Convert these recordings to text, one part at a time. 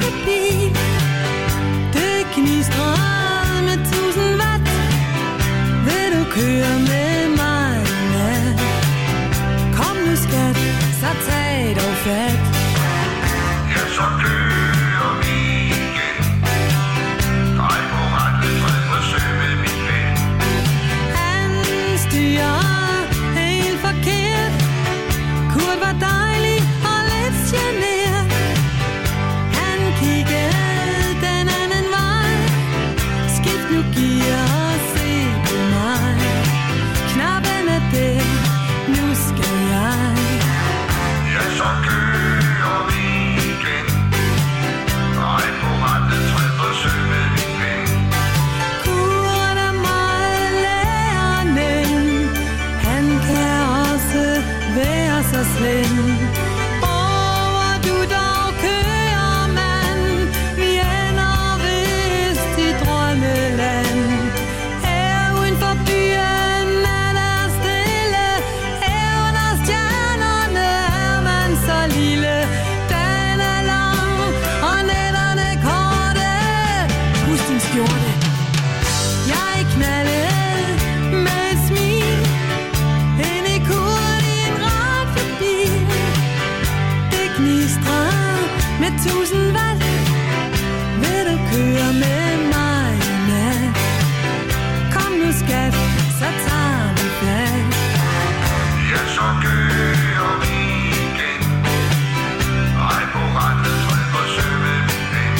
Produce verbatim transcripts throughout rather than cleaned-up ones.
forbi. Det gnistrer med tusind watt. Vil du køre med mig i nat? Kom nu skat, så tag dog fat. Ja, så kører vi igen. Drej på rettet, fred for sømme, min ven. Han styrer helt forkert. Kurt var dejlig og lidt genert. Han kiggede den anden vej. Skift nu gear og se på mig. Knappen er den, nu skal jeg. Ja, så kører vi igen. Drej på rettet, fred for sømme, min ven. Kurt er meget lærende. Han kan også være så slem. Åh, hvor du dog kører, mand. Vi ender vist i drømmeland. Her uden for byen er der stille. Her under stjernerne er man så lille. Dagen er lang, og nætterne korte. Husk din skjorte. Jeg knaldede med et smil ind i Kurt i en radiobil. Det gnistrer med tusind watt. Vil du køre med mig i nat? Kom nu skat, så tager vi fat. Ja, så kører vi igen. Drej på rettet, fred for sømme, min ven.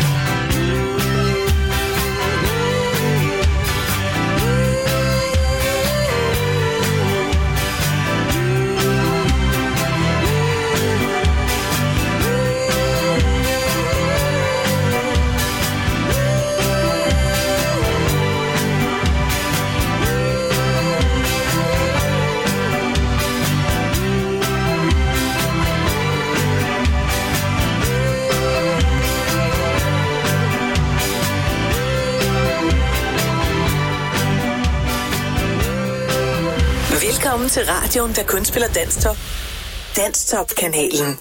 Velkommen til radioen, der kun spiller Danstop. Danstop-kanalen.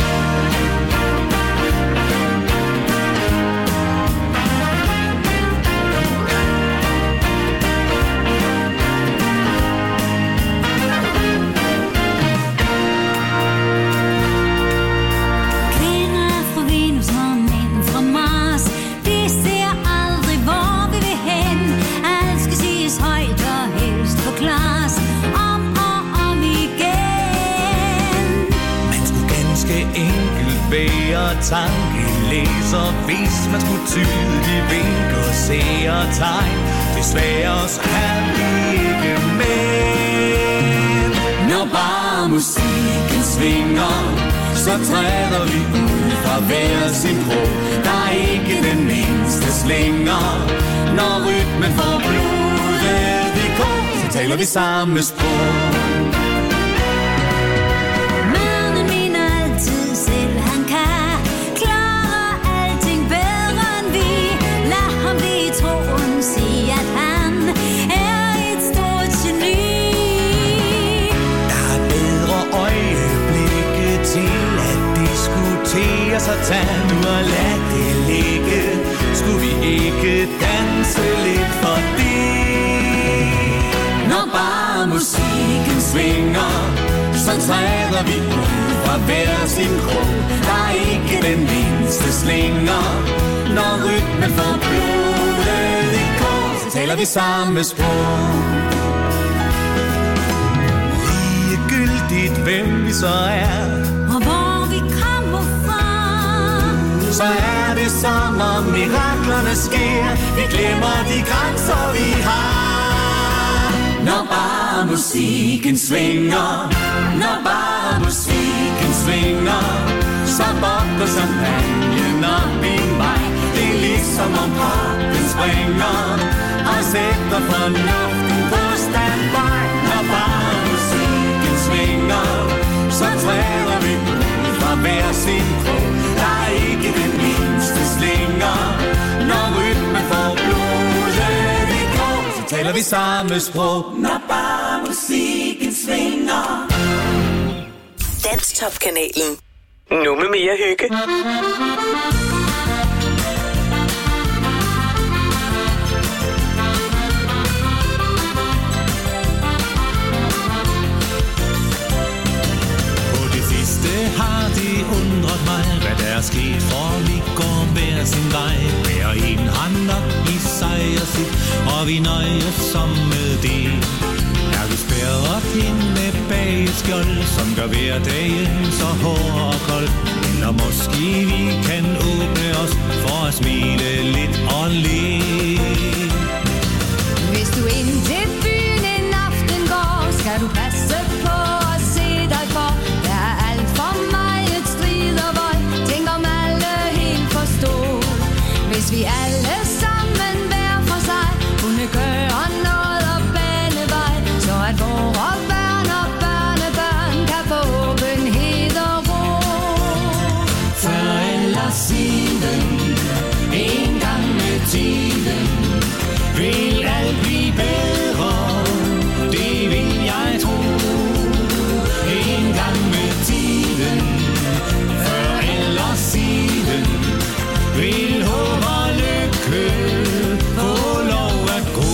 Kvinder fra Venus og mænd fra Mars. Vi ser aldrig, hvor vi vil hen. Alt skal siges højt og helst forklares om og om igen. Man skulle ganske enkelt være tankelæser, hvis man skulle tyde de vink og se og tegn. Desværre så er vi ikke med. Når bare musikken svinger, så træder vi ud fra hver sin krog. Der er ikke den mindste slinger. Når rytmen får blodet i kog, så taler vi samme sprog. Manden mener altid selv, han kan klare alting bedre end vi. Lad ham blive i troen, sige at han er et stort geni. Der er bedre øjeblikke til at diskutere, så tag nu og lad det ligge. Skulle vi ikke danse lidt for det? Når bare musikken svinger, så træder vi ud fra hver sin krog. Der er ikke den mindste slinger. Når rytmen får blodet i kog, så taler vi samme sprog. Ligegyldigt hvem vi så er, Og hvor vi kommer fra, så er det som om miraklerne sker. Vi glemmer de grænser vi har. Når bare musikken svinger, når bare musikken svinger, så bobler champagnen op i mig. Det er ligesom om poppen springer og sætter fornuften på standby. Når bare musikken svinger, så træder vi ud fra hver sin krog. Der er ikke den mindste slinger. Når rytmen får blodet i kog, så taler vi samme sprog. Når bare musikken svinger. Danstop-kanalen. Nu med mere hygge. hver sin vej, hver en hand op i sig og sit, og vi nøjes som med det. Er vi spærret inde bag et skjold, som gør hverdagen så hård og kold, eller måske vi kan åbne os for at smile lidt og le. Hvis du ind til byen en aften går, skal du passe på at se dig for. Der er alt for meget strid og vold, tænk om alle helt forstå. Hvis vi alle sammen hver for sig kunne gøre noget og bane vej, så at vore børn og børnebørn kan få åbenhed og ro. Før eller siden, en gang med tiden, vil alt blive bedre, det vil jeg tro. En gang med tiden, før eller siden, vil håb og lykke få lov at gro.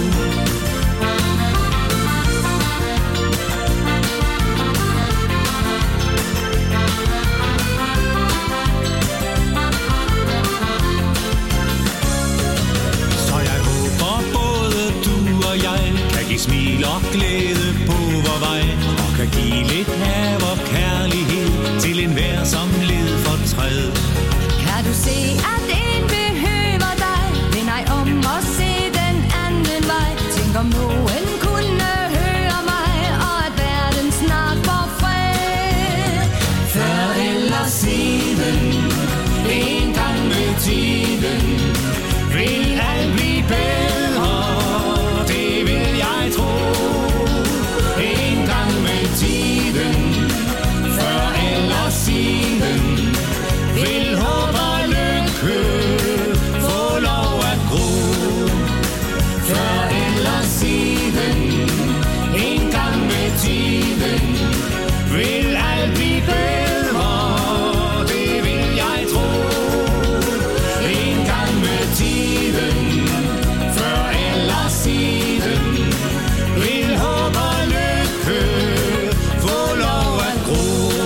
Smil og glæde på vor vej, og kan give lidt af vor kærlighed til enhver som led for træd. Kan du se, at en behøver dig, vend ej om og se den anden vej. Tænk om nogen kunne høre mig, og at verden snart får fred. Før eller siden, en gang med tiden, vil alt blive bedre, det vil jeg tro. En gang med tiden, før eller siden, vil håb og lykke få lov at gro. Før eller siden, en gang med tiden, vil alt blive bedre, det vil jeg tro. En gang med tiden, før eller siden, vil håb og lykke få lov at gro.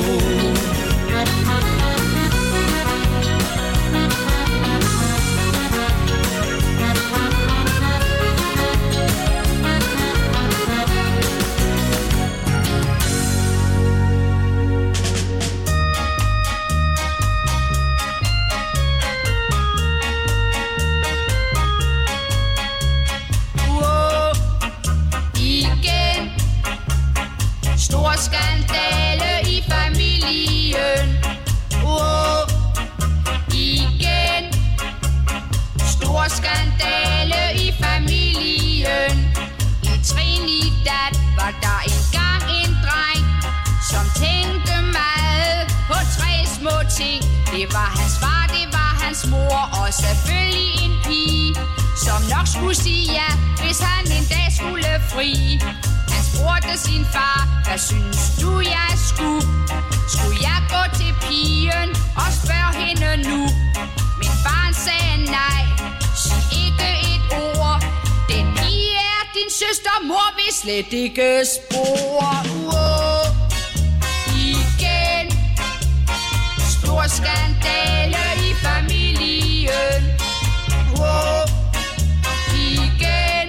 Stor skandale i familien. Oh, igen. Stor skandale i familien. I Trinidad var der engang en dreng, som tænkte meget på tre små ting. Det var hans far, det var hans mor, og selvfølgelig en pige, som nok skulle sige ja, hvis han en dag skulle fri. Han spurgte sin far, hvad synes du jeg skulle? Skulle jeg gå til pigen og spørge hende nu? Men faren sagde nej, sig ikke et ord. Den pige er din søster, mor vil slet ikke spore. Uåh, igen. Stor skandale i familien. Uåh, igen.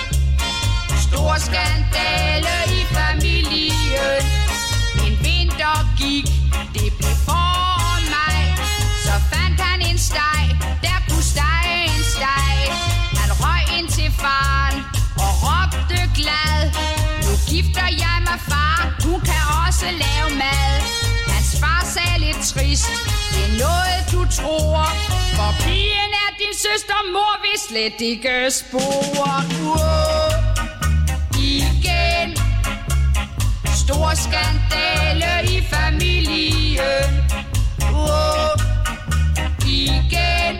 Stor skandale i familien. En vinter gik, det blev forår og maj. Så fandt han en steg, der kunne stege en steg. Han røg ind til faren og råbte glad: nu gifter jeg mig, far, hun kan også lave mad. Hans far sagde lidt trist: det er noget du tror, for pigen er din søster, mor vil slet ikke spore. Uåh, igen. Stor skandale i familien. Uåh, igen.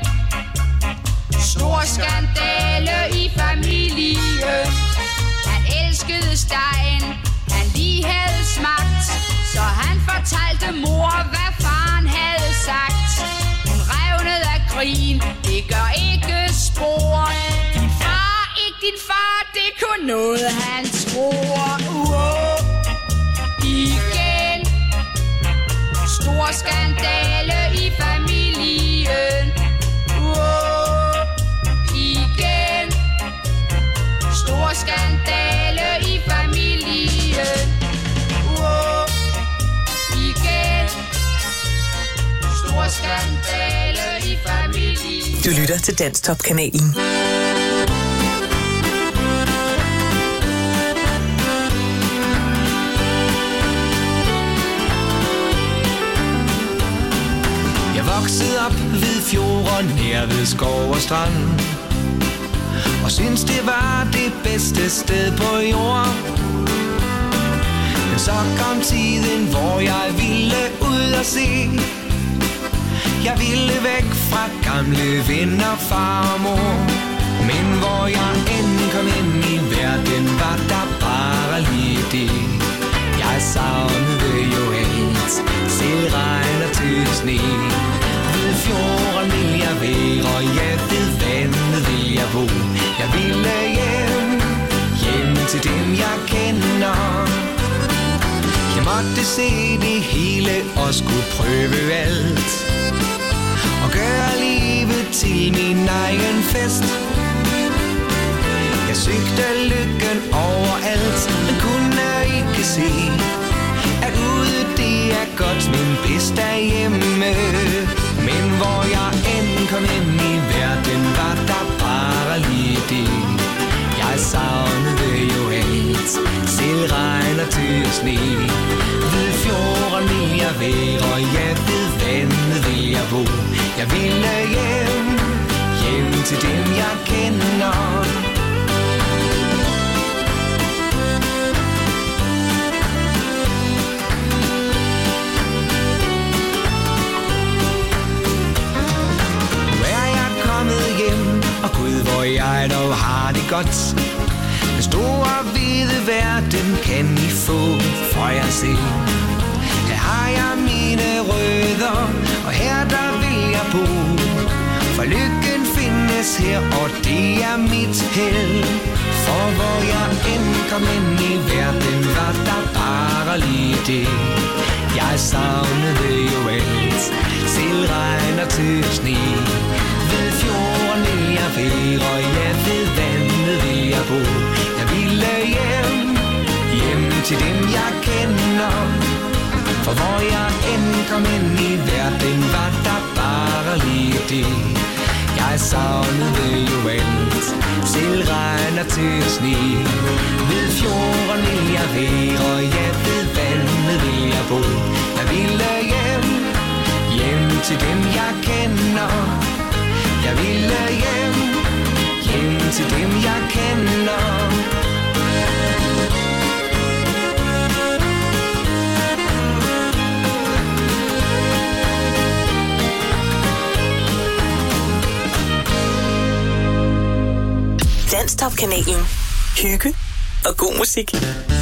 Stor skandale i familien. Han elskede stegen, han lige havde smagt, så han fortalte mor, hvad faren havde sagt. Hun revnede af grin, det gør ikke spor. Din far, ikke din far, det er kun noget han tror. Uåh, igen. Stor skandale i familien. Du lytter til Danstop-kanalen. Jeg voksede op ved fjorden her ved skov og strand, og synes det var det bedste sted på jorden. Men så kom tiden, hvor jeg ville ud og se. Jeg ville væk fra gamle venner, far og mor. Men hvor jeg end kom ind i verden, var der bare lige det. Jeg savnede jo alt, selv regn og tø sne. Ved fjorden vil jeg være, og jeg ved vandet vil jeg bo. Jeg ville hjem, hjem til dem jeg kender. Jeg måtte se det hele og skulle prøve alt, og gøre livet til min egen fest. Jeg søgte lykken overalt, men kunne ikke se, at ude det er godt, min bedste er hjemme. Men hvor jeg end kom ind i verden, var der bare lige det. Jeg savnede jo alt, selv regn og tø og sne. Ved fjorden vil jeg være, og jeg ved vandet vil jeg bo. Jeg ville hjem, hjem til dem jeg kender. Nu er jeg kommet hjem, og Gud, hvor jeg dog har det godt. Den store hvide verden kan I få, for jeg ser. Her har jeg mine rødder, og her der vil jeg bo. For lykken findes her, og det er mit held. For hvor jeg end kom ind i verden, var der bare lige det. Jeg savnede jo alt, selv regn og tø og sne. Ved fjorden vil jeg være, og jeg ved vandet vil jeg bo. Jeg ville hjem, hjem til dem jeg kender. For hvor jeg end kom ind i verden, var der bare lige det. Jeg savnede jo alt, selv regn og tø og sne. Ved fjorden vil jeg være, og jeg ved vandet vil jeg bo. Jeg ville hjem, hjem til dem jeg kender. Jeg ville hjem, hjem til dem jeg kender. Danstop-kanalen. Hygge og god musik.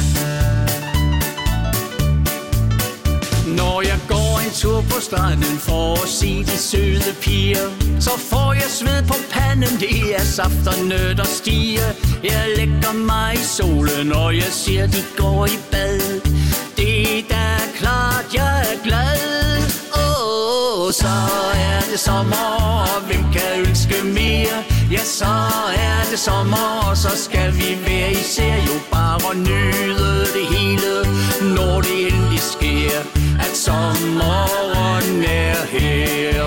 Når jeg går en tur på stranden for at se de søde piger, så får jeg sved på panden, det er saft og nød og stiger. Jeg lægger mig i solen, når jeg ser de går i bad. Det er da klart, jeg er glad. Åh, oh, så er det sommer, og hvem kan ønske mere? Ja, så er det sommer, og så skal vi være især jo bare nyde det hele, når det endelig sker, at sommeren er her.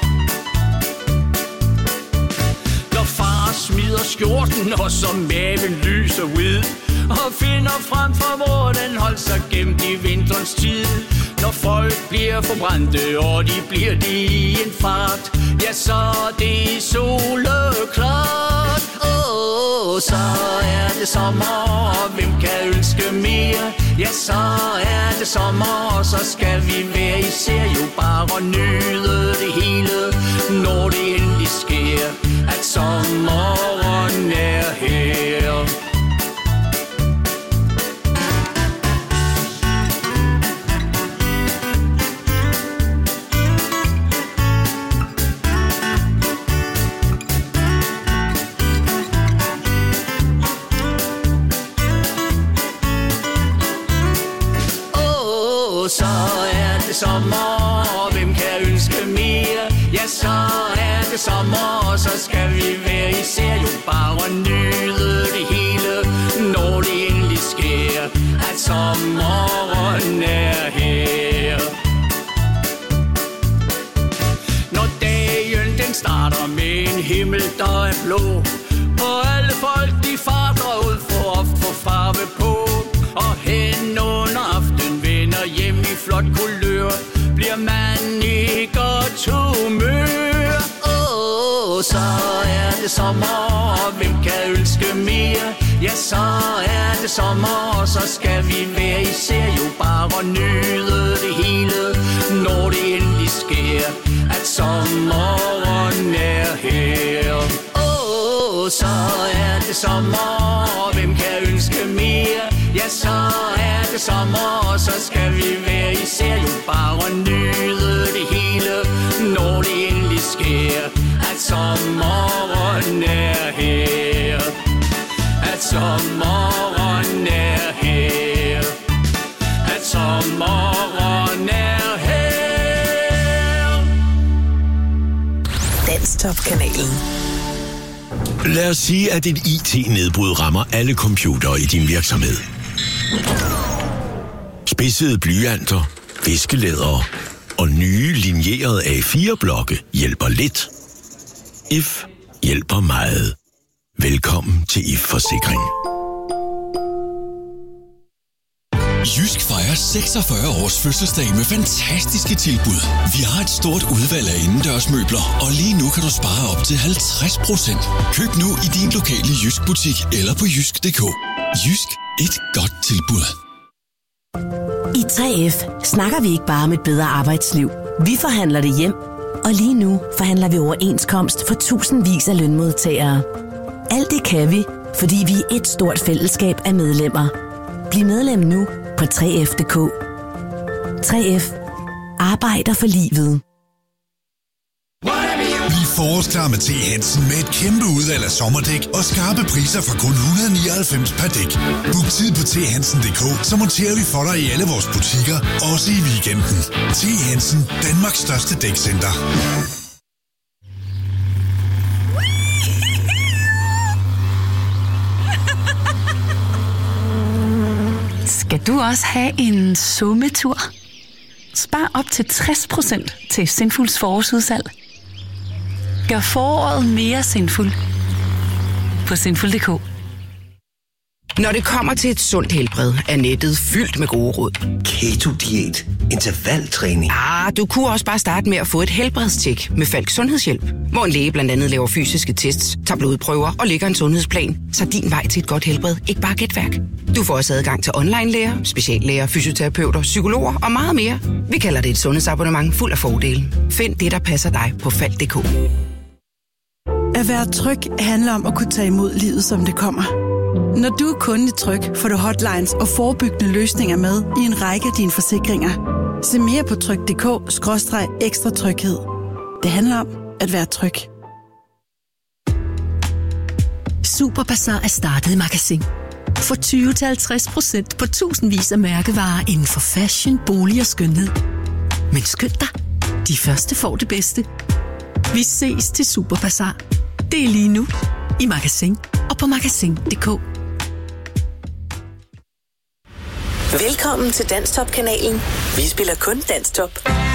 Når far smider skjorten, og så maven lyser ud, og finder frem for, hvor den holdt sig gemt i vinterens tid. Når folk bliver forbrændte, og de bliver det i en fart, ja, så er det soleklart. Åh, oh, så er det sommer, og hvem kan ønske mere? Ja, så er det sommer, og så skal vi være især jo bare nyde det hele, når det endelig sker, at sommeren er her. Så er det sommer, og hvem kan ønske mere? Ja, så er det sommer, og så skal vi være især jo bare nyde det hele, når det endelig sker, at sommeren er her. Når dagen den starter med en himmel, der er blå. Og alle folk, de farter ud for at få farve på. Og hen under aften vender hjem i flot kulør. Bliver man i godt humør. Åh, oh, så er det sommer, og hvem kan ønske mere? Ja, så er det sommer, og så skal vi være især jo bare nyde det hele, når det endelig sker, at sommeren er her. Åh, oh, så er det sommer, og hvem kan ønske mere? Ja, så er det sommer, og så skal vi være især jo bare nyde det hele, når det endelig sker, at sommeren er her. At sommeren er her. At sommeren er her. Danstop-kanalen. Lad os sige, at et I T-nedbrud rammer alle computere i din virksomhed. Spidsede blyanter, viskelædere og nye linjerede A fire blokke hjælper lidt. If hjælper meget. Velkommen til If Forsikring. Jysk fejrer seksogfyrre års fødselsdag med fantastiske tilbud. Vi har et stort udvalg af indendørsmøbler, og lige nu kan du spare op til halvtreds procent. Køb nu i din lokale Jysk butik eller på jysk punktum d k. Jysk, et godt tilbud. I tre F snakker vi ikke bare om et bedre arbejdsliv. Vi forhandler det hjem, og lige nu forhandler vi overenskomst for tusindvis af lønmodtagere. Alt det kan vi, fordi vi er et stort fællesskab af medlemmer. Bliv medlem nu på tre f punktum d k. tre F arbejder for livet. Bliv forårsklar med T. Hansen med et kæmpe udvalg af sommerdæk og skarpe priser fra kun et hundrede og nioghalvfems per dæk. Book tid på t hansen punktum d k, så monterer vi for dig i alle vores butikker, også i weekenden. T. Hansen, Danmarks største dækcenter. Skal du også have en sommetur? Spar op til tres procent til Sinfuls forårsudsalg. Gør foråret mere sinful på sinful punktum d k. Når det kommer til et sundt helbred, er nettet fyldt med gode råd. Keto-diæt, intervaltræning. Ah, du kunne også bare starte med at få et helbredstjek med Falk Sundhedshjælp, hvor en læge blandt andet laver fysiske tests, tager blodprøver og lægger en sundhedsplan, så din vej til et godt helbred ikke bare er gætværk. Du får også adgang til online-læger, speciallæger, fysioterapeuter, psykologer og meget mere. Vi kalder det et sundhedsabonnement fuld af fordele. Find det, der passer dig på falk punktum d k. At være tryg handler om at kunne tage imod livet, som det kommer. Når du er kunde i Tryg, får du hotlines og forebyggende løsninger med i en række af dine forsikringer. Se mere på tryg punktum d k skråstreg ekstra tryghed. Det handler om at være tryg. Superbazar er startet i Magasin. Få tyve til halvtreds procent på tusindvis af mærkevarer inden for fashion, bolig og skønhed. Men skynd dig, de første får det bedste. Vi ses til Superbazar. Det er lige nu i Magasin og på magasin punktum d k. Velkommen til Danstop-kanalen. Vi spiller kun Danstop.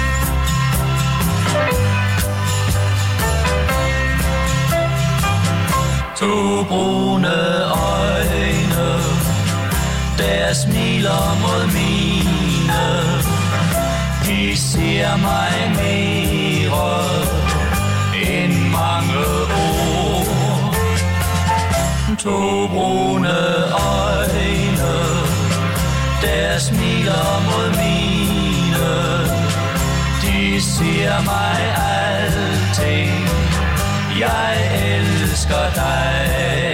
To brune øjne, der smiler mod mine. De ser mig mere end mange ord. To brune øjne, der smiler mod mine. De siger mig alting. Jeg elsker dig.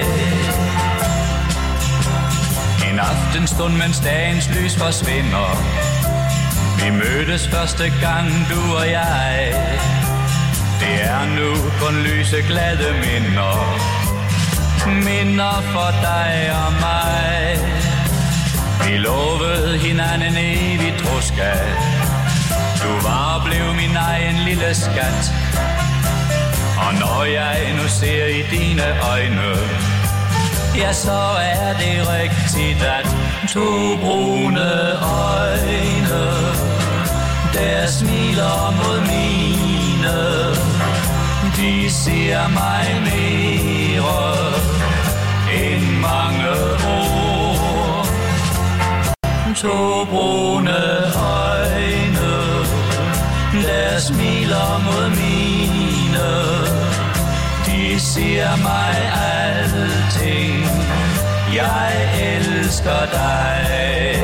En aftenstund, mens dagens lys forsvinder. Vi mødtes første gang, du og jeg. Det er nu kun lyse glade minder. Minder for dig og mig. Vi lovede hinanden evigt troskab. Du var og blev min egen lille skat. Og når jeg nu ser i dine øjne, ja, så er det rigtigt, at to brune øjne, der smiler mod mine. De de ser mig mere end mange ord. To brune øjne, der smiler mod mine, de siger mig alting, jeg elsker dig.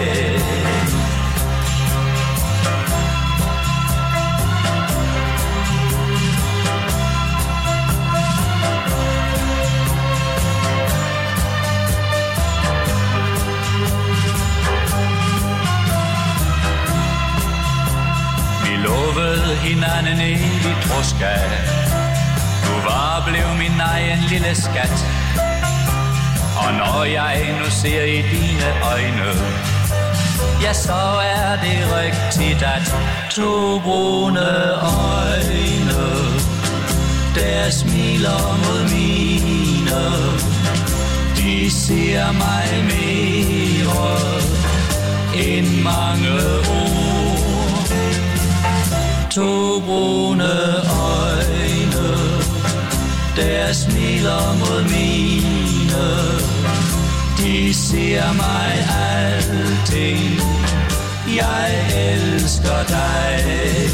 Lovede hinanden evigt troskab. Du var blevet min egen lille skat. Og når jeg nu ser i dine øjne, ja, så er det rigtigt, at to brune øjne, der smiler mod mine, de ser mig mere end mange ord. To brune øjne, der smiler mod mine, de ser mig alting, jeg elsker dig.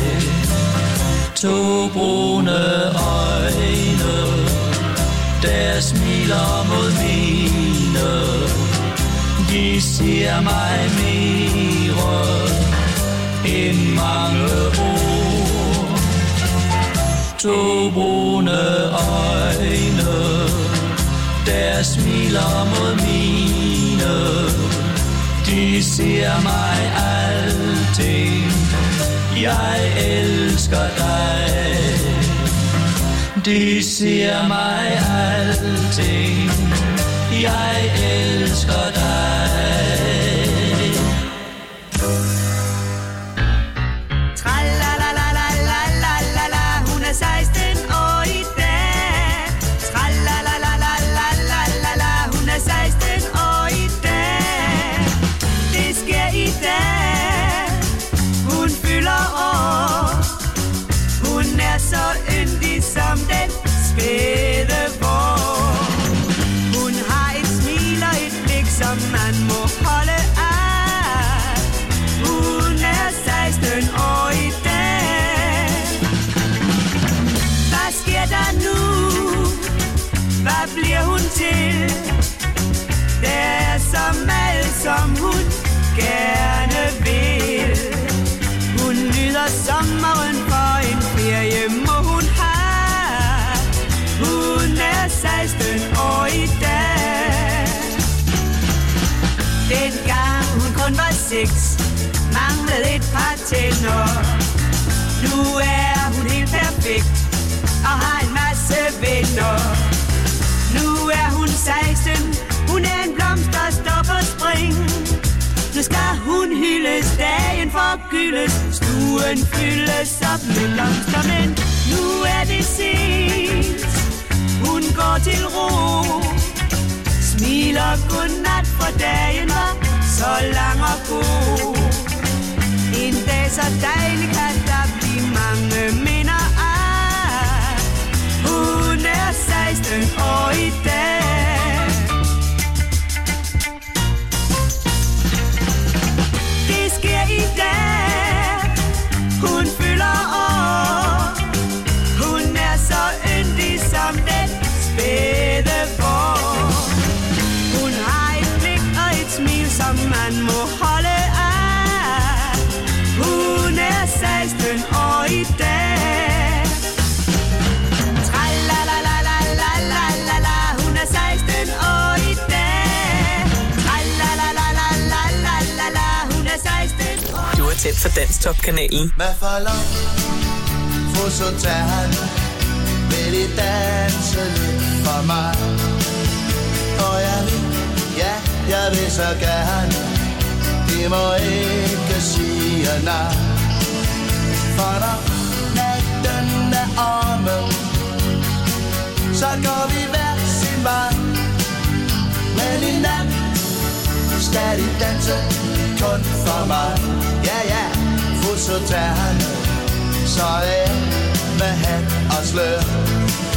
To brune øjne, der smiler mod mine, de ser mig mere end mange ord. To brune øjne, der smiler mod mine, de ser mig alting, jeg elsker dig. De ser mig alting, jeg elsker dig. seksten år i dag. Tralalalalalalalala, hun er seksten år i dag. Det sker i dag. Hun fylder år. Hun er så yndig som den spæde vår. Hun har et smil og et blik, som man må holde af. Hun er seksten år i dag. Hvad sker der nu? Hvad bliver hun til? Det er så meget, som hun gerne vil. Hun nyder sommeren, for en ferie må hun have. Hun er seksten år i dag. Dengang hun kun var seks, manglede et par tænder. Nu er hun helt perfekt og har en masse venner. Nu er hun seksten, hun er en blomst, der står på spring. Nu skal hun hyldes, dagen forgyldes, stuen fyldes op med blomster. Men nu er det sent, hun går til ro, smiler godnat, for dagen var så lang og god. En dag så dejlig kan der blive mange minder af. Hun er seksten år i dag. Det sker i dag. Hun fylder år. Hun er så yndig som den spæde vår. Hun har et blik og et smil, som man må holde af. Hun er seksten år i dag. Tralalalalalalalala, hun er seksten år i dag. Tralalalalalalalala, hun er seksten år. Du er tæt for Danstop-kanalen. Hvad for lov? Få så tager han. Vil I danse lidt for mig? Og jeg vil, ja, jeg vil så gerne. I må ikke sige nej. For når natten er omme, så går vi hver sin vej. Men i nat skal de danse kun for mig. Ja, ja, fod så tager han. Så er med hat og slør.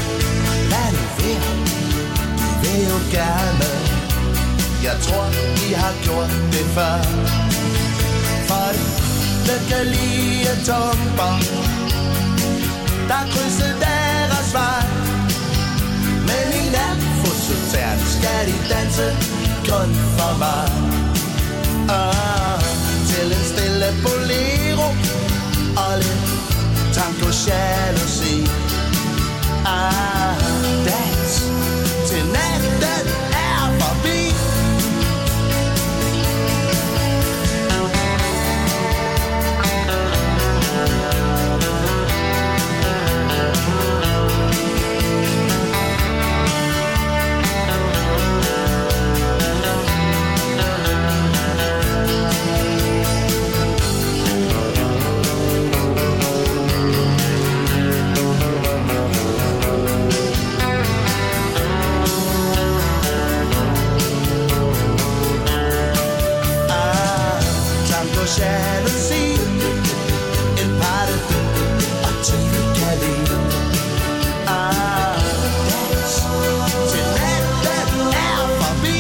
gerne. Jeg tror, de har gjort det før. For det kan lide tomber, der krydser deres vej. Men i nat fototern skal de danse kun for mig. Ah, til en stille bolero og lidt tango jalousi. Ah, dans til natten er forbi. Jalousi, en party og tilkalde. Ah, dans til natten er forbi.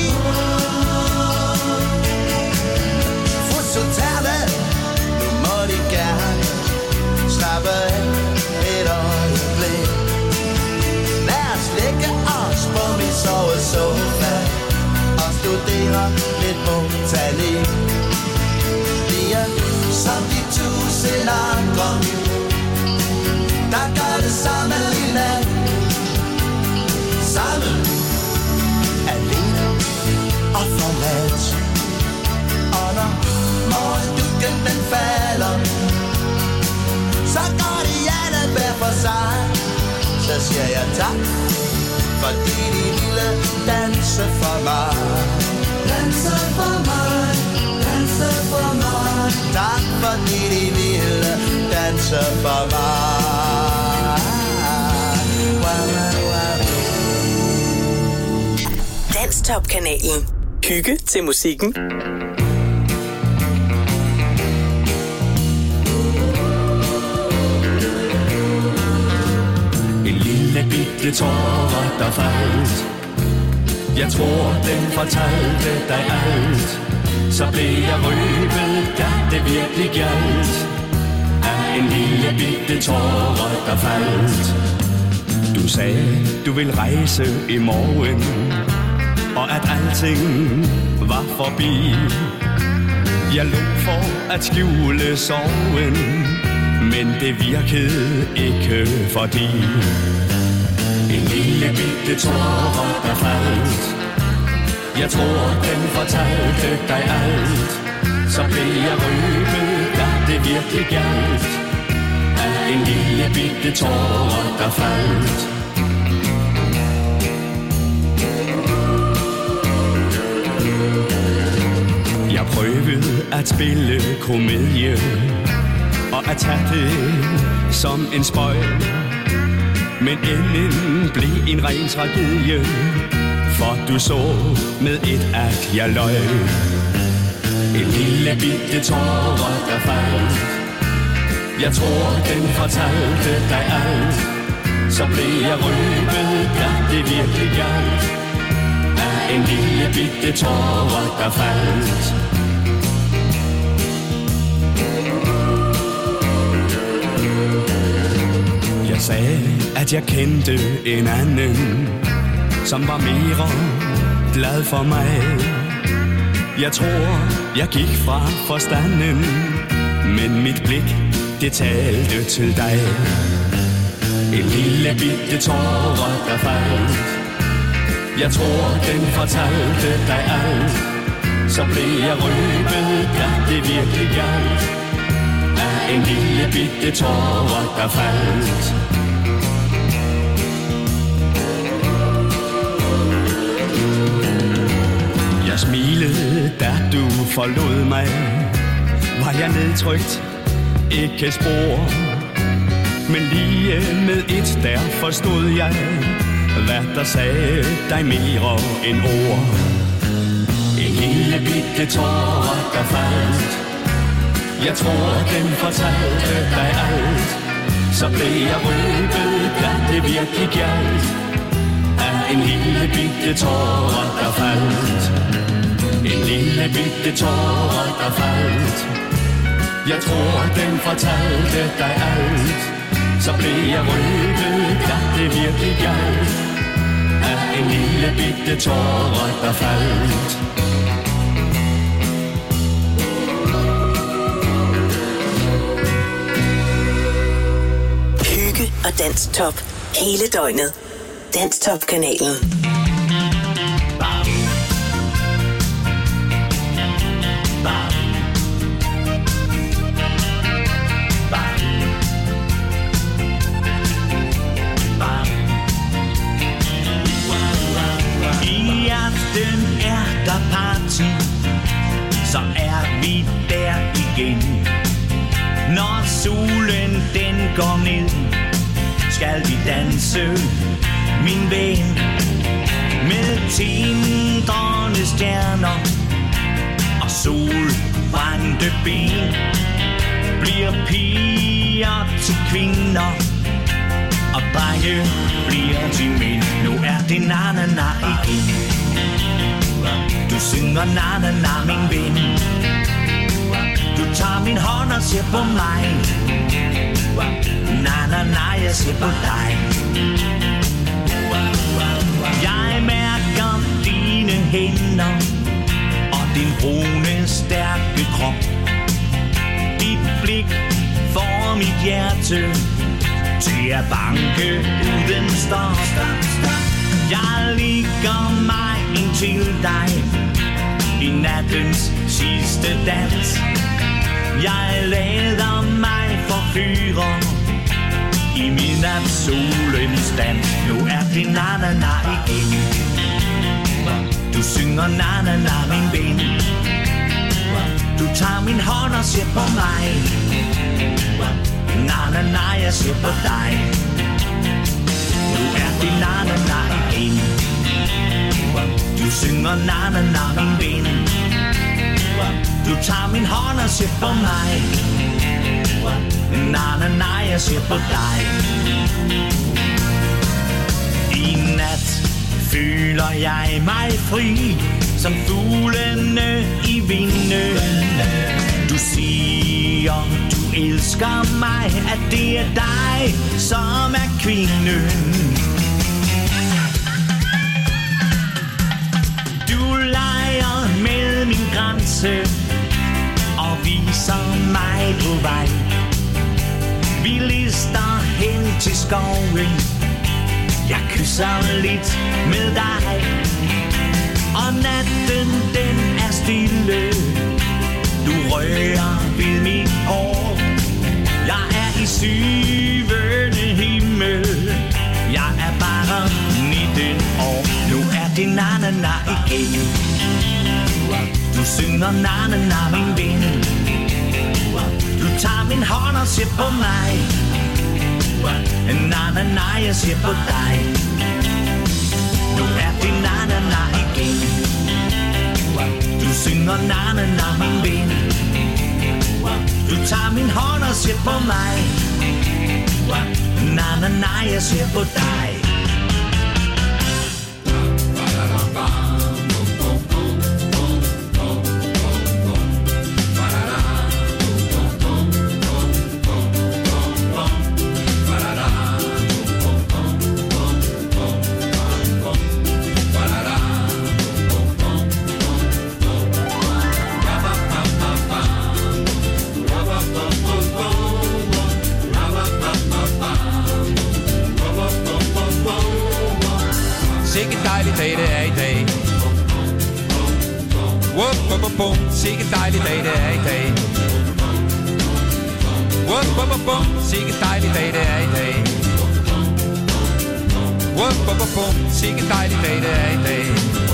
Fototerne, nu må de gerne slappe af et øjeblik. Lad os lægge os på min sovesofa og studere lidt botanik. Som de tusind andre, der gør det samme i nat. Sammen, alene og forladt. Og når morgendukken den falder, så går de alle hver for sig. Så siger jeg tak, fordi de ville danse for mig. Danse for mig, danse for mig. Tak fordi de ville danse for mig. Wow, wow, wow. Danstop-kanalen. Hygge til musikken. En lille bitte tåre, der faldt. Jeg tror, den fortalte dig alt. Så blev jeg røbet, da det virkelig gjaldt. Af en lille bitte tåre, der faldt. Du sagde, du vil rejse i morgen, og at alting var forbi. Jeg lå for at skjule sorgen, men det virkede ikke fordi. En lille bitte tåre, der faldt. Jeg tror, den fortalte dig alt. Så blev jeg røbet, da det virkelig gjaldt. Af en lille bitte tåre, der faldt. Jeg prøvede at spille komedie og at tage det som en spøg. Men enden blev en ren tragedie, for du så med et, at jeg løj. En lille bitte tåre, der faldt. Jeg tror, den fortalte dig alt. Så blev jeg røbet, da det virkelig gjaldt. Af en lille bitte tåre, der faldt. Jeg sagde, at jeg kendte en anden, som var mere glad for mig. Jeg tror, jeg gik fra forstanden, men mit blik, det talte til dig. En lille bitte tåre, der faldt. Jeg tror, den fortalte dig alt. Så blev jeg røbet, da det virkelig gjaldt. Af en lille bitte tåre, der faldt. Jeg smilede, da du forlod mig. Var jeg nedtrykt? Ikke spor. Men lige med et, der forstod jeg, hvad der sagde dig mere end ord. En lille bitte tåre, der faldt. Jeg tror, den fortalte dig alt. Så blev jeg røbet, da det virkelig gjaldt. Af en lille bitte tåre, der faldt. En lille bitte tåre, der faldt. Jeg tror, den fortalte dig alt. Så blev jeg røbet, da det virkelig galt. Af en lille bitte tåre, der faldt. Hygge og Danstop hele døgnet. Danstop-kanalen. I aften er der party, så er vi der igen. Når solen den går ned, skal vi danse, min ven, med tindrende stjerner og solbrændte ben. Bliver piger til kvinder, og drenge bliver til mænd. Nu er det na-na-na igen. Du synger na-na-na, min ven. Du tager min hånd og ser på mig. Na-na-na, jeg ser på dig. Jeg mærker dine hænder og din brune, stærke krop. Dit blik får mit hjerte til at banke uden stop. Jeg ligger mig ind til dig i nattens sidste dans. Jeg lader mig forføre i midnatssolens dans. Nu er det na-na-na igen. Du synger na-na-na, min ven. Du tager min hånd og ser på mig. Na-na-na, jeg ser på dig. Nu er det na-na-na igen. Du synger na-na-na, min ven. Du tager min hånd og ser på mig. Na-na-na, jeg ser på dig. I nat føler jeg mig fri, som fuglene i vinden. Du siger, du elsker mig, at det er dig, som er kvinden. Du leger med min grænse og viser mig på vej. Vi lister hen til skoven. Jeg kysser lidt med dig. Og natten den er stille. Du rører ved mit hår. Jeg er i syvende himmel. Jeg er bare nitten år. Nu er det na-na-na igen. Du synger na-na-na, min ven. Du tager min hånd og ser på mig. Na-na-na, jeg ser på dig. Nu er det na-na-na igen. Du synger na-na-na, min ven. Du tager min hånd og ser på mig. Na-na-na, jeg ser på dig. Dag det er i dag. Wup, wup, wup, wup. Sikke dejlig dag det er i dag. Wup, wup, wup, wup. Sikke dejlig dag det er i dag. Wup, wup, wup, wup. Sikke dejlig dag det er i dag.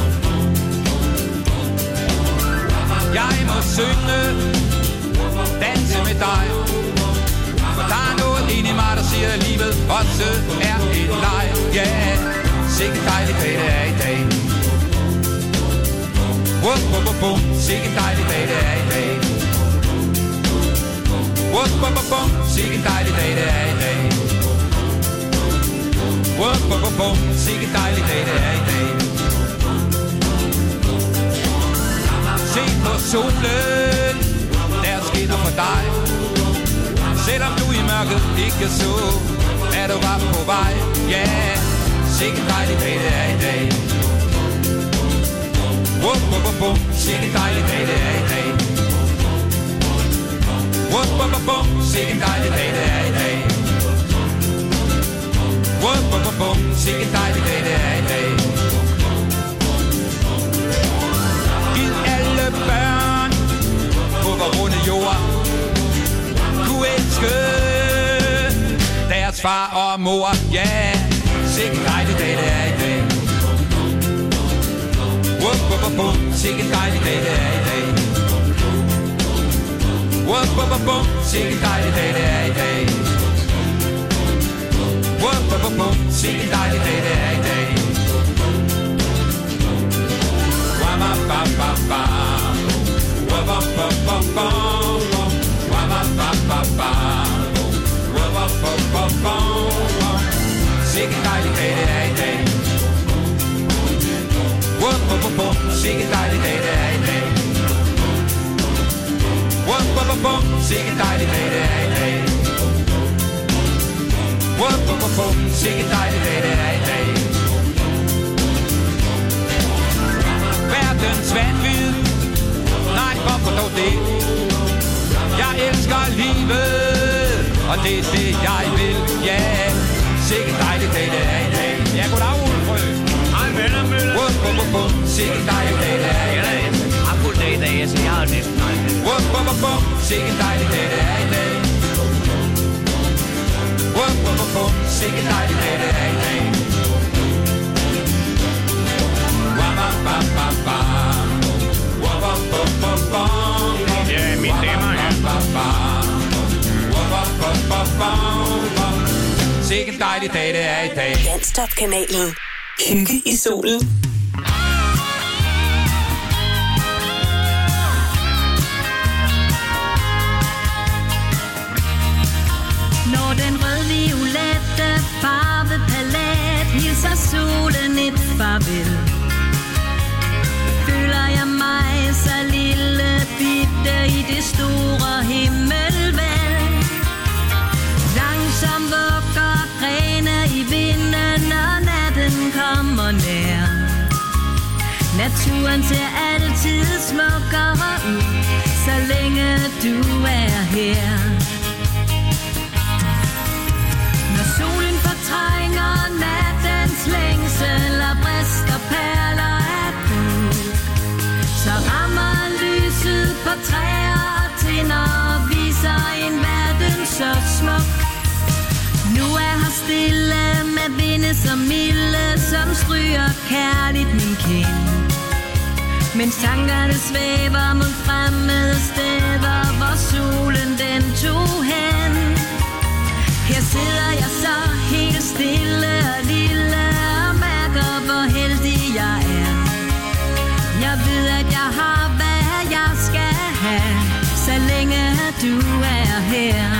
Jeg må synge, danse med dig. For der er noget inde i mig, der siger, at livet også er et leg. Ja, yeah. Sikke dejlig dag det er i dag. Wup, wup, wup, wup. Sikke dejlig dag det er i dag. Wup, wup, wup, wup. Sikke dejlig dag det er i dag. Wup, wup, wup, wup. Sikke dejlig dag, det er i dag. Se på solen, der skinner for dig. Selvom du i mørket ikke så, at du var på vej. Ja, yeah. Sikke dejlig dag, det er i dag. Wup, wup, wup, wup. Sikke dejlig dag, det er i dag. Wup, wup, wup, wup. Sikke dejlig dag, det er i dag. Wup, wup, wup, wup. Sikke dejlig dag, det er i dag. Giv alle børn på vor runde jord kunne elske deres far og mor. Ja, yeah. Sikke dejlig dag, det er i dag. Wup, wup, wup, wup. Sikke dejlig dag, det er i dag. Wup, wup, wup, wup. Sikke dejlig dag, det er i dag. Wup, wup, wup, wup. Sikke dejlig dag, det er i dag. Wama, ba, ba, ba. Wup, wup, wup, wup, wup. Wama, ba, ba, ba. Wup, wup, wup, wup, wup. Sikke dejlig dag, det er i dag. Wup, wup, wup, wup. Sikke dejlig dag, det er i dag. Wup, wup, wup, wup. Sikke dejlig dag, det er i dag. Wup, wup, wup, wup. Sikke dejlig dag, det er i dag. Verdens vanvid. Nej, hvorfor dog det? Jeg elsker livet, og det er det, jeg vil. Ja, yeah. Sikke dejlig dag, det er i dag. Ja, goddag, Ulfrø. Hej, venner, Møller. Wup, wup, wup, wup. Sikke dejlig dag, det er i dag. Jeg har fuld dag i dag, så jeg har næsten aldrig. Wup, wup, wup, wup. Sikke dejlig dag, det er i dag. Wup, wup, wup, wup. Sikke dejlig dag, det er i dag. Wama, ba, ba, ba. Wup, wup, wup, wup, wup. Ja, mine damer, ja. Wup, wup, wup, wup, wup. Sikke dejlig dag, det er i dag. Danstop-kanalen. Hygge i solen. Når den rød-violette farvepalet hilser solen et farvel, føler jeg mig så lille bitte i det store himmelvæld. Langsomt vugger grene i vinden, når natten kommer nær. Naturen ser altid smukkere ud, så længe du er her. Når solen fortrænger nattens længsel og brister perler af guld, så rammer lyset på træer og tinder og viser en verden så smuk. Nu er her stille med vinde så milde, som stryger kærligt min kind, mens tankerne svæver mod fremmede steder, hvor solen den tog hen. Her sidder jeg så helt stille og lille og mærker, hvor heldig jeg er. Jeg ved, at jeg har, hvad jeg skal have, så længe du er her.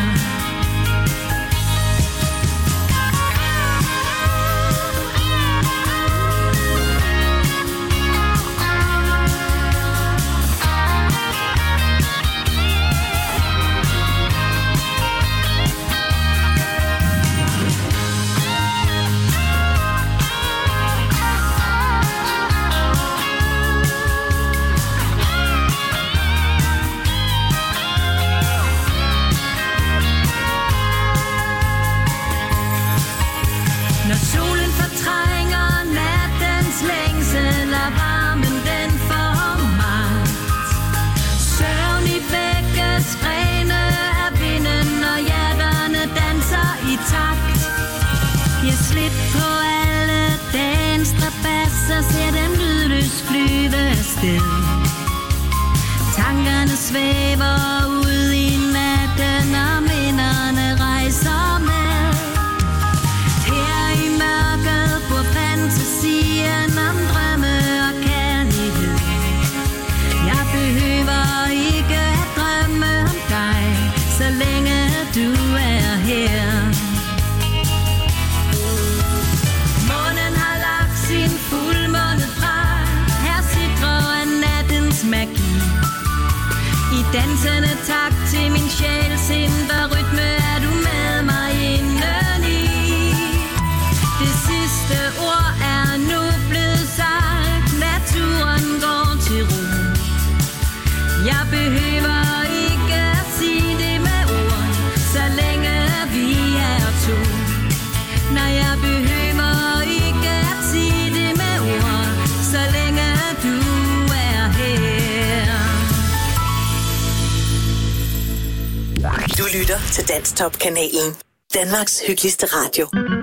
Tankerne svæver ud i natten, og minderne rejser med. Her i mørket bor fantasien om drømme og kærlighed. Jeg behøver ikke at drømme om dig, så længe du er her. lytter til Danstop-kanalen. Danmarks hyggeligste radio.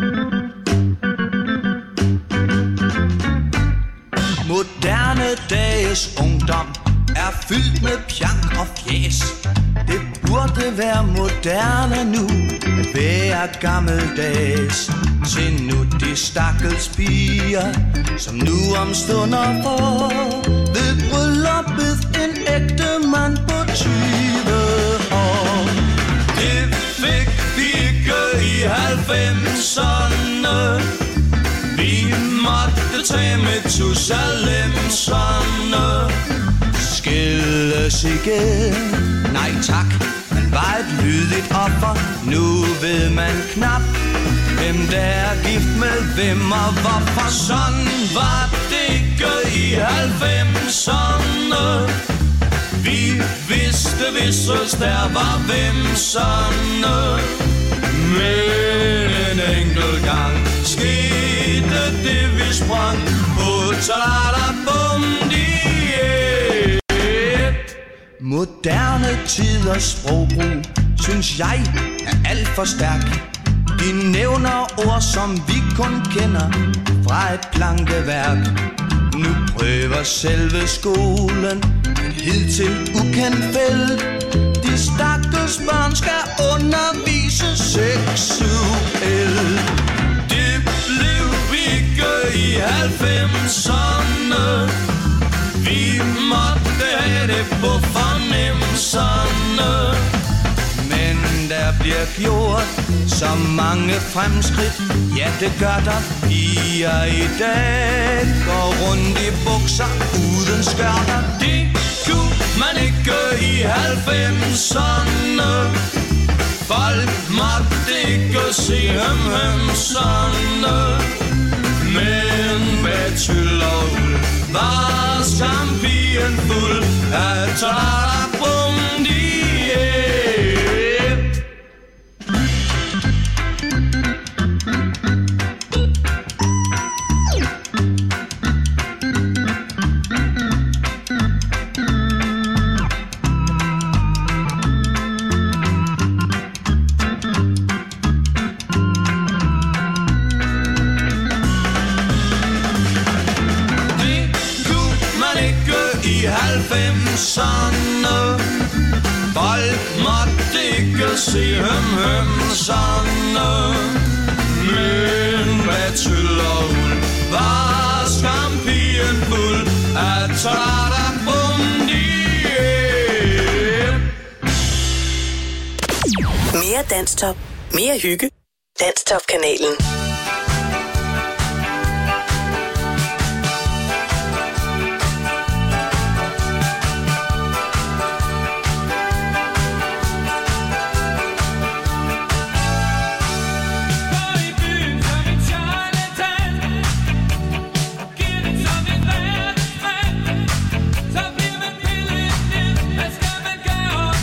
Moderne dages ungdom er fyldt med pjank og fjes. Det burde være moderne nu at være gammeldags. Se nu de stakkels piger, som nu om stunder får ved brylluppet en ægte mand på tyve år. Det fik vi ikke i halvfemserne. Vi måtte tage med Tusalemserne. Skilles igen. Nej tak, man var et lydigt offer. Nu ved man knap, hvem der er gift med hvem og hvorfor. Sådan var det ikke i halvfemserne. Vi vidste, hvis der var hvemserne. Men en enkelt gang skete det, vi sprang på talada-bum-die. Moderne tiders sprogbrug, synes jeg, er alt for stærk. De nævner ord, som vi kun kender fra et plankeværk. Nu prøver selve skolen et hidtil ukendt felt. De stakkels børn skal undervise seksuelt. Det blev vi ikke i halvfemserne. Vi måtte have det på fornemmelserne. Men der bliver gjort så mange fremskridt. Ja, det gør der. Piger i dag går rundt i bukser uden skørter. Det kunne man ikke i halvfemserne. Folk måtte ikke se hømhømserne. Men med tyld og uld var skampigen fuld af talada-bum-die. halvfemserne. Folk måtte ikke se hømhømserne. Men hvad tyld og uld var skampigen fuld af talada-bum-die. Mere Danstop. Mere hygge. Danstop-kanalen.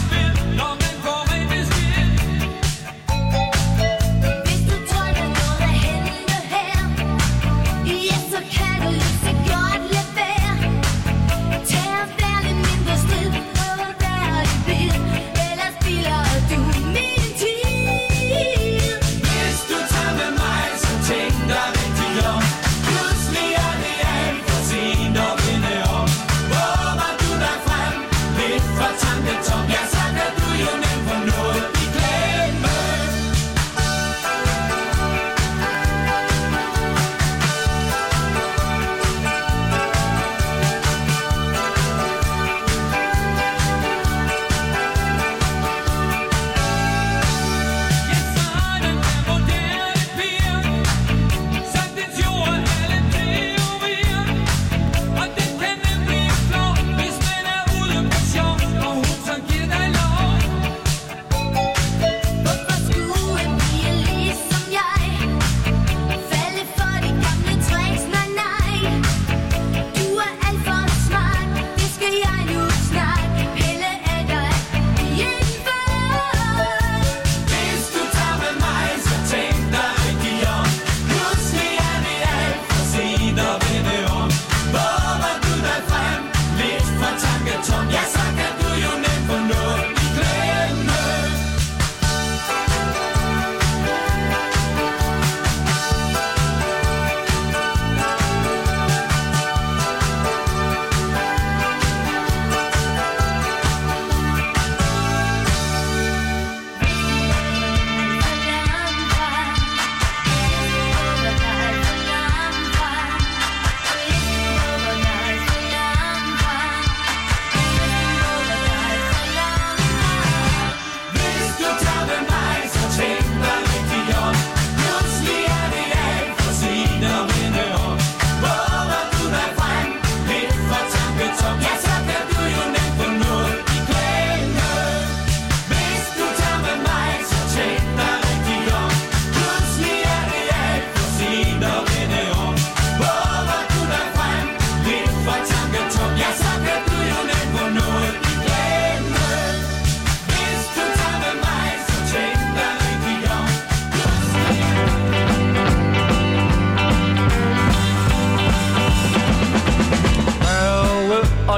Hvis du tolker noget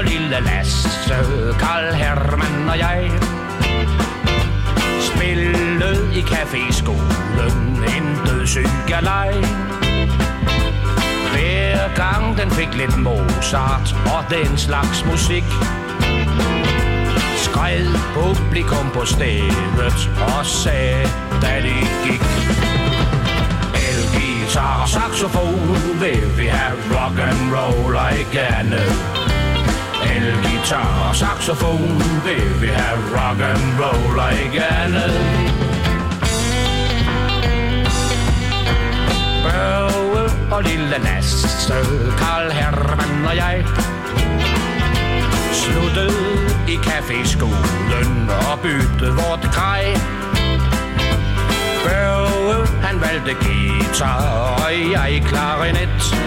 lille Lasse, Karl Hermann og jeg spillede i caféskolen en dødssyg galej. Hver gang den fik lidt Mozart og den slags musik, skred publikum på stedet og sagde, da de gik: elgitar og saxofon, vil vi have rock and roll og ikke andet. Elgitar og saxofon, vil vi have rock and roll og ikke andet. Børge og lille Lasse, Karl Hermann og jeg sluttede i caféskolen og byttede vort grej. Børge, han valgte guitar, og jeg klarinet.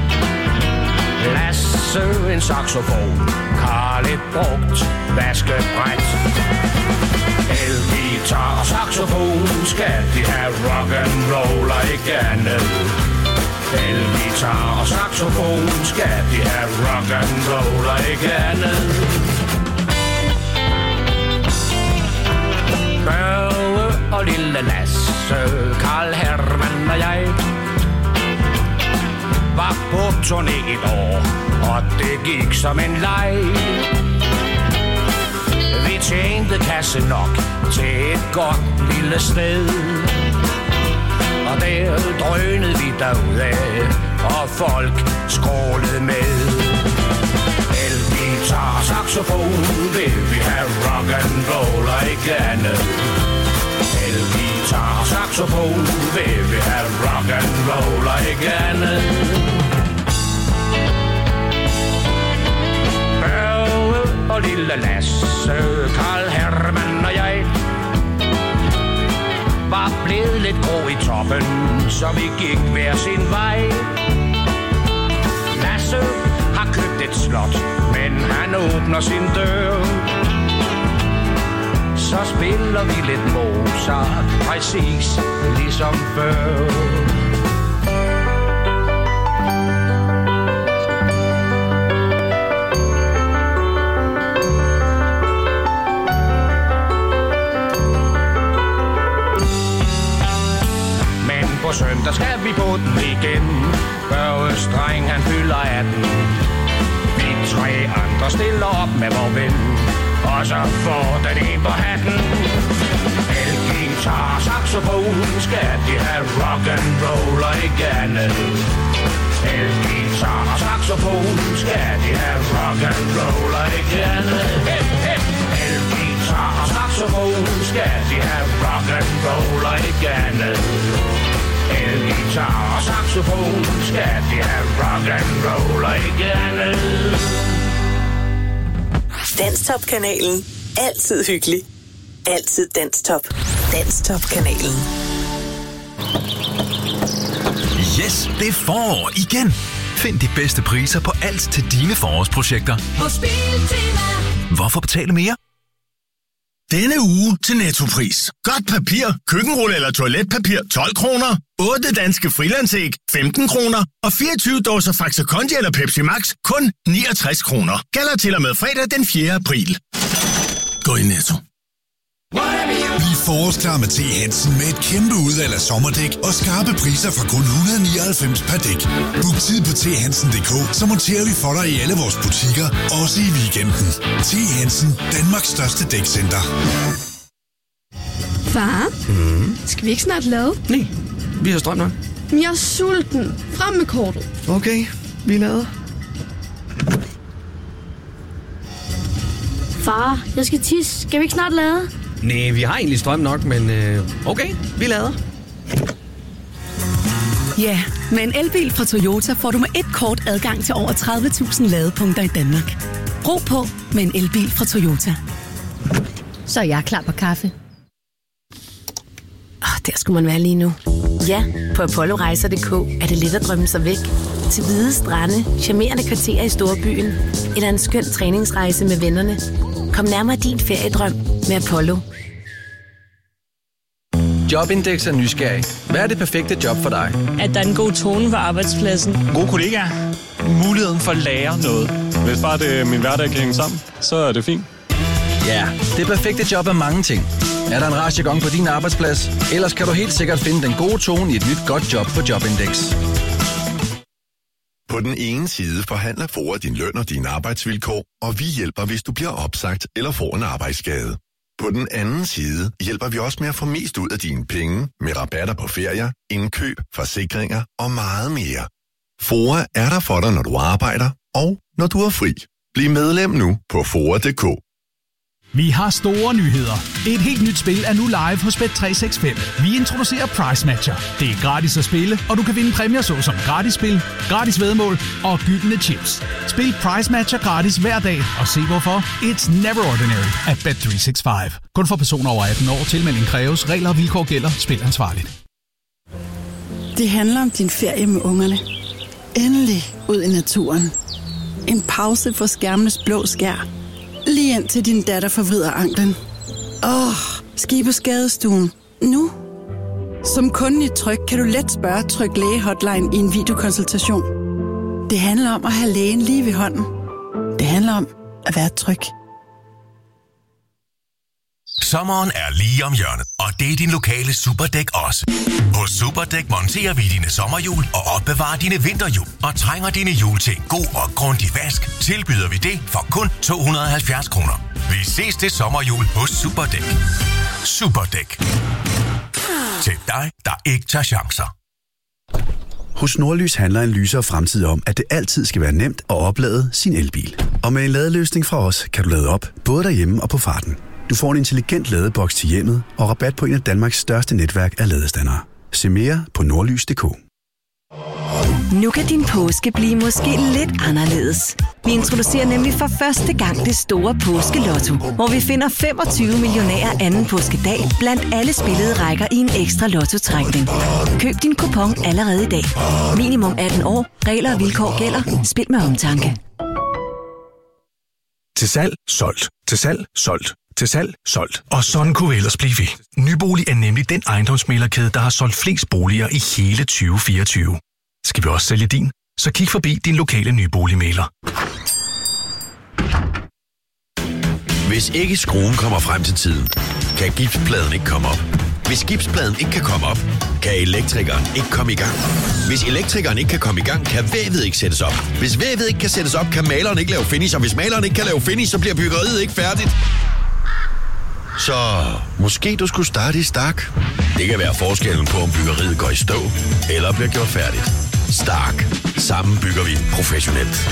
Lasse en saxofon, Karl et brugt vaskebræt. Elgitar og saxofon, skal de have rock and roll og ikke andet. Elgitar og saxofon, skal de have rock and roll og ikke andet. Børge og lille Lasse, Karl Hermann og jeg var på turné et år, og det gik som en leg. Vi tjente kasse nok til et godt lille sted, og der drønede vi derudad, og folk skrålede med. Elgitar og saxofon, vil vi have rock and roll og ikke andet. Elgitar og saxofon, vil vi have rock and roll og ikke andet. Børge og lille Lasse, Karl Hermann og jeg var blevet lidt grå i toppen, så vi gik hver sin vej. Lasse har købt et slot, men han åbner sin dør. Så spiller vi lidt Mozart, præcis ligesom før. Men på søndag skal vi på den igen. Børges dreng, han fylder atten. Vi tre andre stiller op med vor ven, og så får den en på hatten. Elgitar og saxofon, skal de have rock and roll og ikke andet. Elgitar og saxofon, skal de have rock and roll og ikke andet. Elgitar og saxofon, skal de have rock and roll og ikke andet. Elgitar og saxofon, skal de have rock and roll og ikke andet. Danstop-kanalen. Altid hyggelig. Altid Danstop. Danstop-kanalen. Yes, det er forår igen. Find de bedste priser på alt til dine forårsprojekter. Hos Biltema. Hvorfor betale mere? Denne uge til Nettopris. Godt papir, køkkenrulle eller toiletpapir tolv kroner. otte danske frilandsæg femten kroner. Og fireogtyve dåser Faxe Kondi eller Pepsi Max kun niogtres kroner. Gælder til og med fredag den fjerde april. Gå i Netto. Bliv forårsklar med T. Hansen med et kæmpe udvalg af sommerdæk og skarpe priser fra kun et hundrede og nioghalvfems per dæk. Book tid på t hansen punktum d k, så monterer vi for dig i alle vores butikker, også i weekenden. T. Hansen, Danmarks største dækcenter. Far, Mm. skal vi ikke snart lade? Nej, vi har strøm nok. Men jeg er sulten. Frem med kortet. Okay, vi lader. Far, jeg skal tisse. Skal vi ikke snart lade? Nej, vi har egentlig strøm nok, men øh, okay, vi lader. Ja, med en elbil fra Toyota får du med et kort adgang til over tredive tusind ladepunkter i Danmark. Brug på med en elbil fra Toyota. Så er jeg klar på kaffe. Oh, der skulle man være lige nu. Ja, på apollorejser punktum d k er det let at drømme sig væk. Til hvide strande, charmerende kvarterer i storbyen, eller en skøn træningsrejse med vennerne. Kom nærmere din feriedrøm med Apollo. Jobindex er nysgerrig. Hvad er det perfekte job for dig? At der er en god tone på arbejdspladsen. Gode kollegaer. Muligheden for at lære noget. Hvis bare det, min hverdag kan hænge sammen, så er det fint. Ja, det perfekte job er mange ting. Er der en rarjargon på din arbejdsplads? Ellers kan du helt sikkert finde den gode tone i et nyt godt job på Jobindex. På den ene side forhandler F O A din løn og dine arbejdsvilkår, og vi hjælper, hvis du bliver opsagt eller får en arbejdsskade. På den anden side hjælper vi også med at få mest ud af dine penge med rabatter på ferier, indkøb, forsikringer og meget mere. F O A er der for dig, når du arbejder og når du er fri. Bliv medlem nu på foa punktum d k. Vi har store nyheder. Et helt nyt spil er nu live hos Bet tre seks fem. Vi introducerer Price Matcher. Det er gratis at spille, og du kan vinde præmier såsom gratis spil, gratis væddemål og gyldne chips. Spil Price Matcher gratis hver dag, og se hvorfor. It's never ordinary at Bet tre seks fem. Kun for personer over atten år. Tilmelding kræves. Regler og vilkår gælder. Spil ansvarligt. Det handler om din ferie med ungerne. Endelig ud i naturen. En pause for skærmenes blå skær. Lige ind til din datter forvrider anklen. Åh, oh, ski på skadestuen. Nu? Som kunde i Tryg kan du let spørge Tryg Læge Hotline i en videokonsultation. Det handler om at have lægen lige ved hånden. Det handler om at være tryg. Sommeren er lige om hjørnet, og det er din lokale Superdæk også. Hos Superdæk monterer vi dine sommerhjul og opbevarer dine vinterhjul. Og trænger dine hjul til en god og grundig vask, tilbyder vi det for kun to hundrede og halvfjerds kroner. Vi ses til sommerhjul hos Superdæk. Superdæk. Til dig, der ikke tager chancer. Hos Nordlys handler en lysere fremtid om, at det altid skal være nemt at oplade sin elbil. Og med en ladeløsning fra os, kan du lade op, både derhjemme og på farten. Du får en intelligent ladeboks til hjemmet og rabat på en af Danmarks største netværk af ladestandere. Se mere på nordlys punktum d k. Nu kan din påske blive måske lidt anderledes. Vi introducerer nemlig for første gang det store påskelotto, hvor vi finder femogtyve millionærer anden påskedag blandt alle spillede rækker i en ekstra lottotrækning. Køb din kupon allerede i dag. Minimum atten år. Regler og vilkår gælder. Spil med omtanke. Til salg, solgt. Til salg, solgt. Til salg, solgt. Og sådan kunne vi ellers blive ved. Nybolig er nemlig den ejendomsmæglerkæde, der har solgt flest boliger i hele tyve fireogtyve. Skal vi også sælge din? Så kig forbi din lokale nyboligmægler. Hvis ikke skruen kommer frem til tiden, kan gipspladen ikke komme op. Hvis gipspladen ikke kan komme op, kan elektrikeren ikke komme i gang. Hvis elektrikeren ikke kan komme i gang, kan vævet ikke sættes op. Hvis vævet ikke kan sættes op, kan maleren ikke lave finish. Og hvis maleren ikke kan lave finish, så bliver byggeriet ikke færdigt. Så måske du skulle starte i Stark. Det kan være forskellen på, om byggeriet går i stå eller bliver gjort færdigt. Stark. Sammen bygger vi professionelt.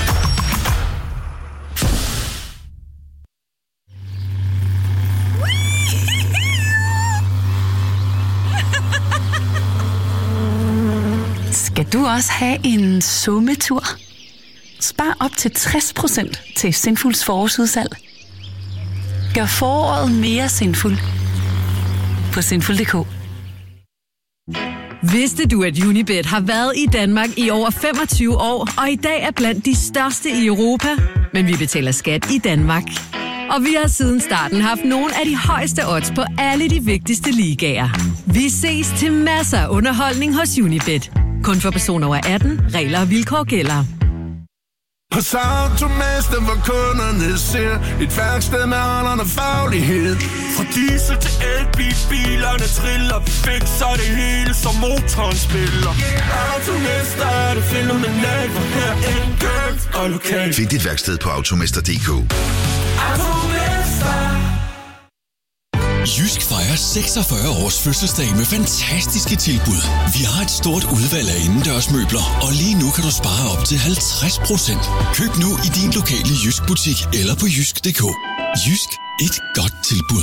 Skal du også have en sommetur? Spar op til tres procent til Sinfuls forårsudsalg. Gør foråret mere sinful på sinful punktum d k. Vidste du, at Unibet har været i Danmark i over femogtyve år, og i dag er blandt de største i Europa? Men vi betaler skat i Danmark. Og vi har siden starten haft nogle af de højeste odds på alle de vigtigste ligaer. Vi ses til masser af underholdning hos Unibet. Kun for personer over atten. Regler og vilkår gælder. Hos Automester, hvor kunderne ser et værksted med aldrende faglighed. Fra diesel til elbil, bilerne triller, fikser det hele, som motoren spiller. Automester er det fænomenalt, hvor her enkelt og lokalt. Find dit værksted på automester punktum d k. Automester. Jysk fejrer seksogfyrre års fødselsdag med fantastiske tilbud. Vi har et stort udvalg af indendørsmøbler, og lige nu kan du spare op til halvtreds procent. Køb nu i din lokale Jysk butik eller på jysk punktum d k. Jysk. Et godt tilbud.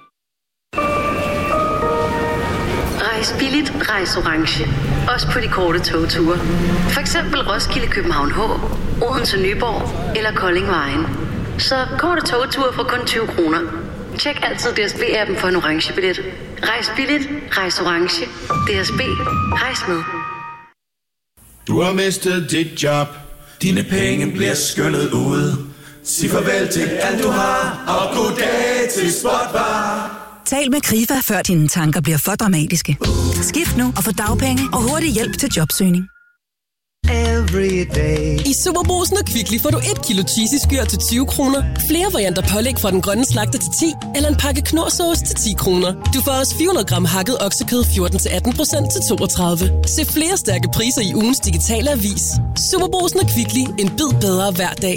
Rejs billigt, rejs orange. Også på de korte togture. For eksempel Roskilde, København H, Odense, Nyborg eller Kolding Vejen. Så korte togture for kun tyve kroner. Tjek altid D S B-appen for en orange billet. Rejs billigt, rejs orange. D S B, rejs med. Du har mistet dit job. Dine penge bliver skyllet ud. Sig farvel til alt du har, og goddag til Spotbar. Tal med Krifa, før dine tanker bliver for dramatiske. Skift nu og få dagpenge og hurtig hjælp til jobsøgning. every day. I Superbrugsen og Kvickly får du et kilo cheesy skyr til tyve kroner, flere varianter pålæg fra den grønne slagter til ti, eller en pakke knorrsauce til ti kroner. Du får også fire hundrede gram hakket oksekød fjorten til atten procent til toogtredive. Se flere stærke priser i ugens digitale avis. Superbrugsen og Kvickly. En bid bedre hver dag.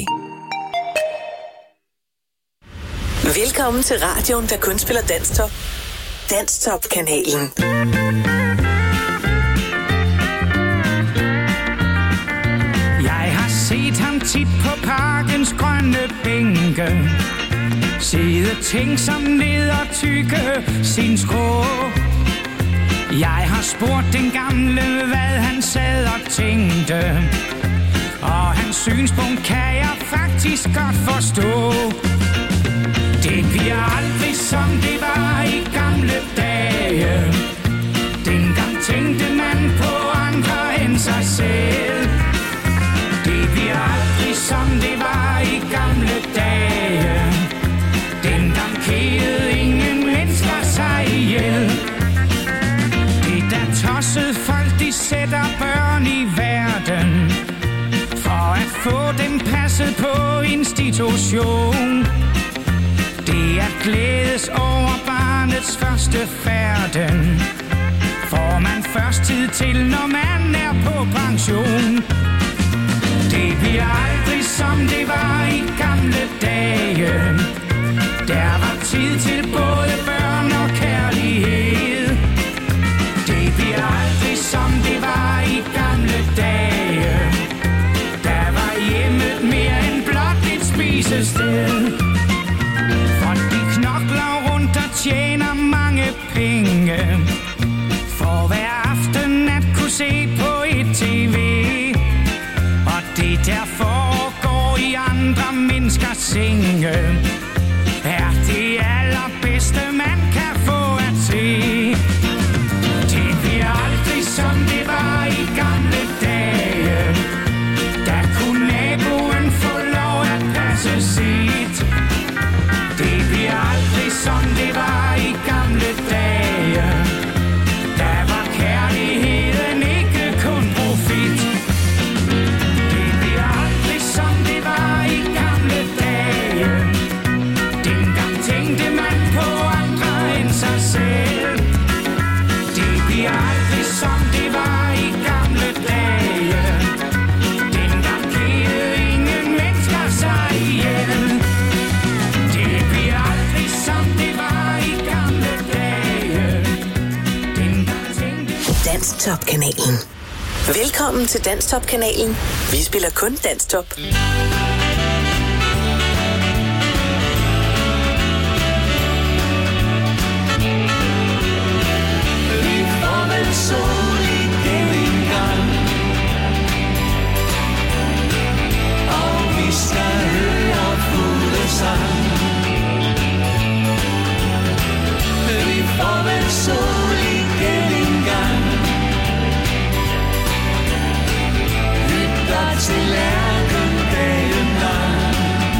Velkommen til radioen, der kun spiller Danstop. Danstop-kanalen. Jeg har set ham tit på parkens grønne bænke, sidde tænksom ned og tykke sin skrå. Jeg har spurgt den gamle, hvad han sad og tænkte, og hans synspunkt kan jeg faktisk godt forstå. Det bliver aldrig som det var i gamle dage. Dengang tænkte man på andre end sig selv. Det bliver aldrig som det var i gamle dage. Dengang kædede ingen mennesker sig ihjel. Det der tossede folk, de sætter børn i verden for at få dem passet på institution. Det er glædes over barnets første færden, får man først tid til, når man er på pension. Det bliver aldrig som det var i gamle dage. Der var tid til både børn og kærlighed. Det bliver aldrig som det var i gamle dage. Der var hjemmet mere end blot et spisested. Tjener mange penge for hver aften at kunne se på et tv. Og det der foregår i andre menneskers senge er det allerbedste man kan få at se. Det bliver aldrig som det var i gamle dage. Der kunne naboen få lov at passe sit. Det bliver aldrig som det var i gamle dage. Der var kærligheden ikke kun profit. Det bliver aldrig som det var i gamle dage. Dengang tænkte man på andre end sig selv. Det bliver aldrig som det var i gamle dage. Dengang kædede ingen mennesker sig ihjel. Danstop-kanalen. Velkommen til Danstop-kanalen. Vi spiller kun Danstop. Vi får vel sol igen en gang, og vi skal høre fuglesang. Vi får vel sol igen en gang, hytter til lærken dagen lang.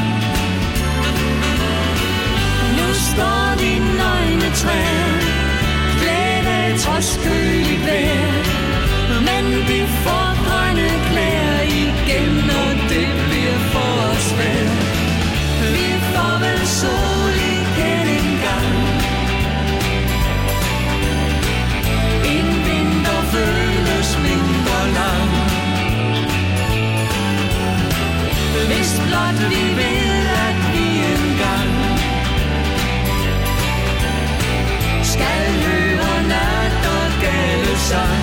Nu står de nøgne træer, klædt af trods køligt vejr, men vi får grønne klæder igen, og det bliver for os svært. Vi får vel sol igen en gang, en vinter føles mindre lang. Hvis blot vi ved, at vi engang skal høre nat og gale sang.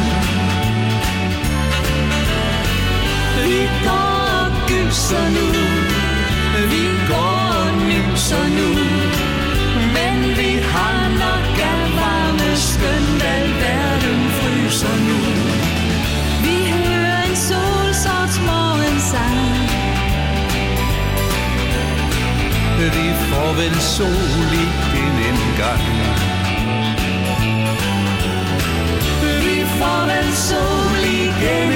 Vi går og gyser nu, vi går og nyser nu, men vi har nok af varme skønt, al verden fryser nu. Vi hører en solsorts morgensang, vi får vel sol igen en gang. Vi får vel sol igen